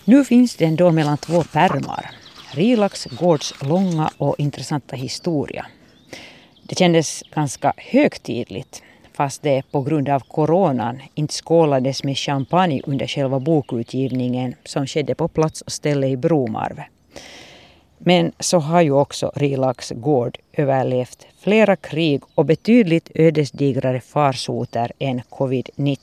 Nu finns den då mellan två pärmar. Rilax gårds långa och intressanta historia. Det kändes ganska högtidligt, fast det på grund av coronan inte skålades med champagne under själva bokutgivningen som skedde på plats och ställe i Bromarv. Men så har ju också Rilax gård överlevt flera krig och betydligt ödesdigrare farsoter än covid-19.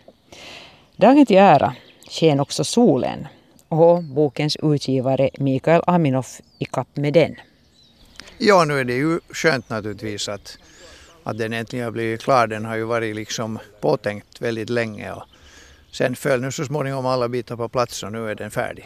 Dagen till ära sken också solen och bokens utgivare Mikael Aminoff i kapp med den. Ja, nu är det ju skönt naturligtvis att den äntligen har blivit klar. Den har ju varit liksom påtänkt väldigt länge och sen föll nu så småningom alla bitar på plats och nu är den färdig.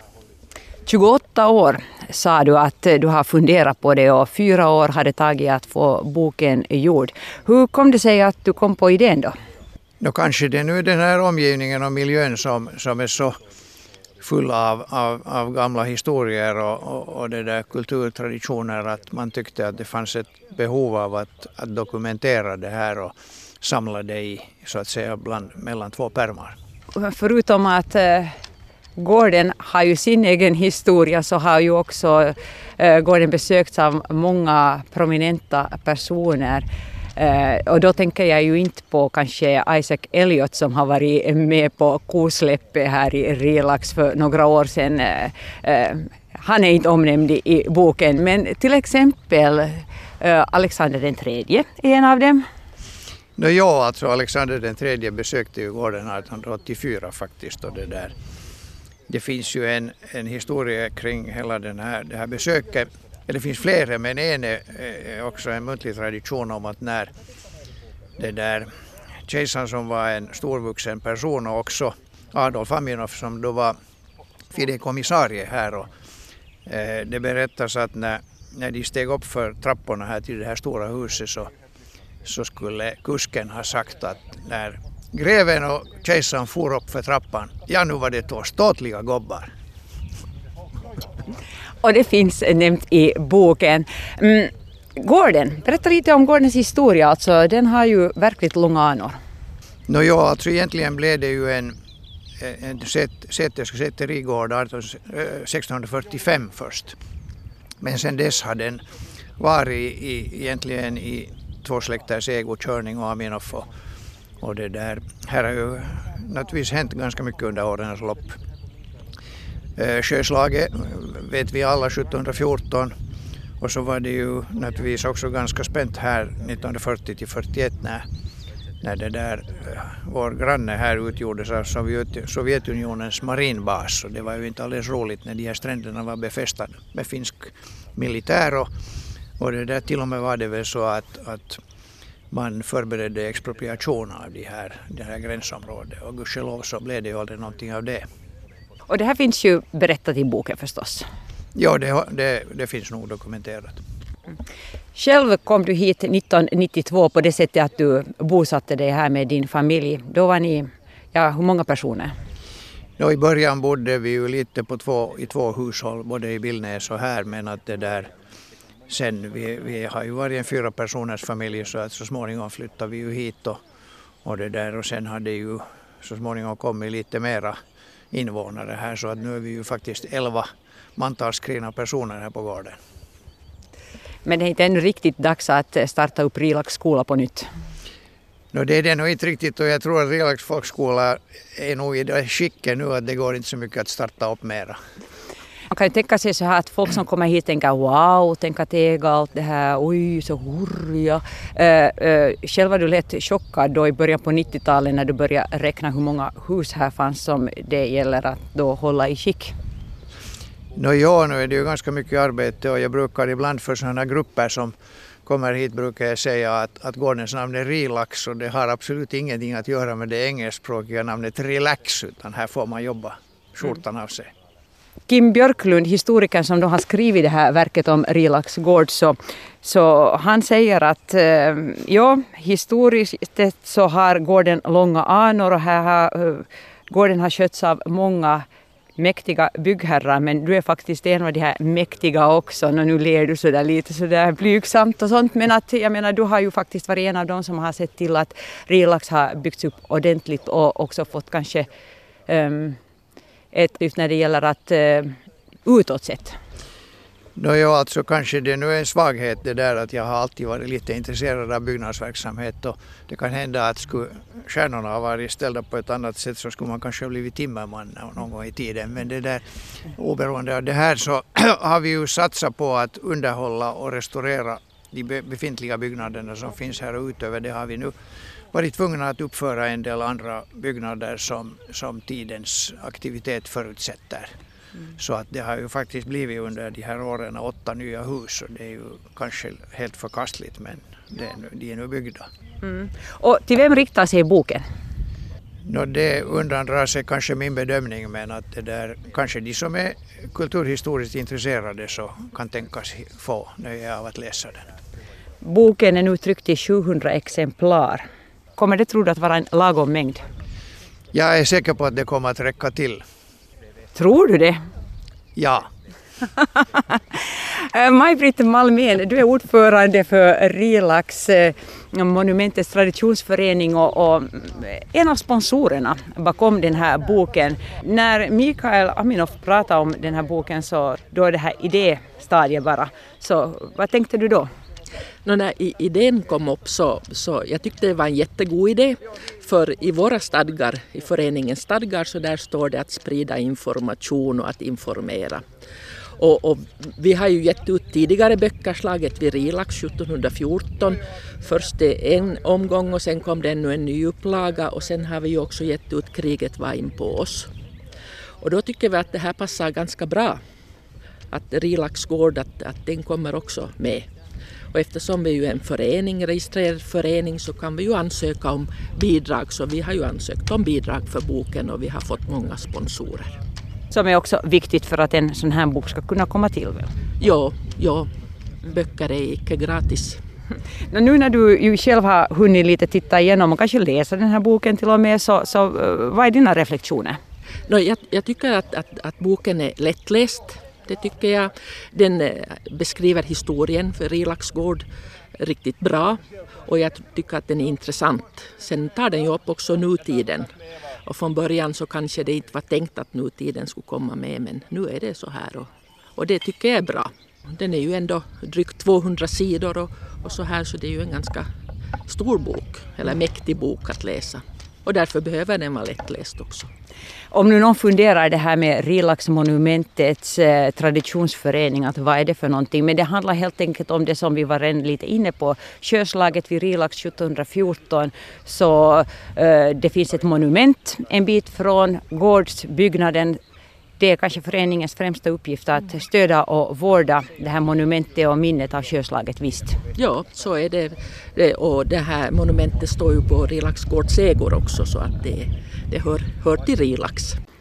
28 år sa du att du har funderat på det och 4 år hade tagit att få boken gjord. Hur kom det sig att du kom på idén då? Kanske det nu är den här omgivningen och miljön som är så full av gamla historier och det där kulturtraditioner att man tyckte att det fanns ett behov av att dokumentera det här och samla det i så att säga mellan två pärmar. Förutom att gården har ju sin egen historia så har ju också gården besökts av många prominenta personer. Och då tänker jag ju inte på kanske Isaac Elliot som har varit med på kosläppet här i Rilax för några år sedan. Han är inte omnämnd i boken, men till exempel Alexander den tredje är en av dem. Ja, alltså Alexander den tredje besökte ju gården 1884 faktiskt och det där. Det finns ju en historia kring hela det här besöket. Det finns flera, men en är också en muntlig tradition om att när det där kejsaren som var en storvuxen person och också Adolf Aminoff som då var fideikommissarie här och det berättas att när de steg upp för trapporna här till det här stora huset så skulle kusken ha sagt att när greven och kejsaren for upp för trappan, ja nu var det 2 ståtliga gobbar. Och det finns nämnt i boken. Gården, berätta lite om gårdens historia. Alltså, den har ju verkligt långa anor. Ja, alltså egentligen blev det ju en säterigård 1645 först. Men sen dess har den varit egentligen i 2 släkters ägokörning och Aminoff och det där. Här har ju naturligtvis hänt ganska mycket under årens lopp. Sjöslaget vet vi alla 1714 och så var det ju naturligtvis också ganska spänt här 1940-41 när det där vår granne här utgjordes av Sovjetunionens marinbas och det var ju inte alldeles roligt när de här stränderna var befästade med finsk militär och det där till och med var det väl så att man förberedde expropriation av det här gränsområdet och gudskelov så blev det ju aldrig någonting av det. Och det här finns ju berättat i boken förstås. Ja, det finns nog dokumenterat. Själv kom du hit 1992 på det sättet att du bosatte dig här med din familj. Då var ni, hur många personer? I början bodde vi ju lite i 2 hushåll, både i Billnäs och här, men att det där sen vi har ju varit en 4 personers familj så att så småningom flyttade vi ju hit och det där och sen har det ju så småningom kommit lite mera invånare här så att nu är vi ju faktiskt 11 mantalsskrivna personer här på gården. Men det är inte ännu riktigt dags att starta upp Rilax skola på nytt? Det är det nog inte riktigt och jag tror att Rilax folkskola är nog i det skicket nu att det går inte så mycket att starta upp mera. Man kan ju tänka sig så här att folk som kommer hit tänker wow, tänk att äga allt det här, oj så hurja. Själv var du lätt chockad då i början på 90-talet när du började räkna hur många hus här fanns som det gäller att då hålla i skick. Nu är det ju ganska mycket arbete och jag brukar ibland för sådana grupper som kommer hit brukar jag säga att gårdens namn är Rilax och det har absolut ingenting att göra med det engelskspråkiga namnet Relax utan här får man jobba skjortan av sig. Kim Björklund, historikern som då har skrivit det här verket om Rilax gård, så han säger att historiskt så har gården långa anor och gården har skötts av många mäktiga byggherrar, men du är faktiskt en av de här mäktiga också. Nu ler du sådär lite sådär blygsamt och sånt, men att jag menar du har ju faktiskt varit en av dem som har sett till att Rilax har byggts upp ordentligt och också fått kanske just när det gäller att utåt sett? Ja, alltså kanske det nu är en svaghet det där att jag har alltid varit lite intresserad av byggnadsverksamhet och det kan hända att skulle stjärnorna ha varit ställda på ett annat sätt så skulle man kanske ha blivit timmerman någon gång i tiden. Men det där, oberoende av det här så har vi ju satsat på att underhålla och restaurera de befintliga byggnaderna som finns här, och utöver det har vi nu varit tvungna att uppföra en del andra byggnader som tidens aktivitet förutsätter. Så att det har ju faktiskt blivit under de här åren 8 nya hus, och det är ju kanske helt förkastligt, men de är nu byggda. Och till vem riktar sig boken? Det undandrar sig kanske min bedömning, men att det där, kanske de som är kulturhistoriskt intresserade så kan tänkas få nöje av att läsa den. Boken är nu tryckt i 700 exemplar. Kommer det, tror du, att vara en lagom mängd? Jag är säker på att det kommer att räcka till. Tror du det? Ja. Maj-Britt Malmén, du är ordförande för Rilax, Monumentets traditionsförening och en av sponsorerna bakom den här boken. När Mikael Aminoff pratade om den här boken så då är det här idéstadiet bara. Så vad tänkte du då? När idén kom upp så jag tyckte det var en jättegod idé, för i våra stadgar, i föreningens stadgar, så där står det att sprida information och att informera. Och vi har ju gett ut tidigare böcker, slaget vid Rilax 1714, först en omgång och sen kom det ännu en ny upplaga, och sen har vi ju också gett ut Kriget var in på oss. Och då tycker vi att det här passar ganska bra, att Rilax gård, att den kommer också med. Och eftersom vi är ju en förening, registrerad förening, så kan vi ju ansöka om bidrag. Så vi har ju ansökt om bidrag för boken och vi har fått många sponsorer. Som är också viktigt för att en sån här bok ska kunna komma till, väl? Ja, böcker är inte gratis. Nu när du ju själv har hunnit lite titta igenom och kanske läsa den här boken till och med, så vad är dina reflektioner? Jag tycker att boken är lättläst. Det tycker jag. Den beskriver historien för Rilax gård riktigt bra, och jag tycker att den är intressant. Sen tar den ju upp också nutiden, och från början så kanske det inte var tänkt att nutiden skulle komma med, men nu är det så här, och det tycker jag är bra. Den är ju ändå drygt 200 sidor och så här, så det är ju en ganska stor bok, eller mäktig bok att läsa. Och därför behöver den vara lättläst också. Om nu någon funderar det här med Rilax Monumentets traditionsförening, att vad är det för någonting? Men det handlar helt enkelt om det som vi var redan lite inne på. Sjöslaget vid Rilax 1714, så det finns ett monument en bit från gårdsbyggnaden. Det är kanske föreningens främsta uppgift att stödja och vårda det här monumentet och minnet av sjöslaget, visst? Ja, så är det. Och det här monumentet står ju på Rilax gårds ägor också, så att det hör till Rilax.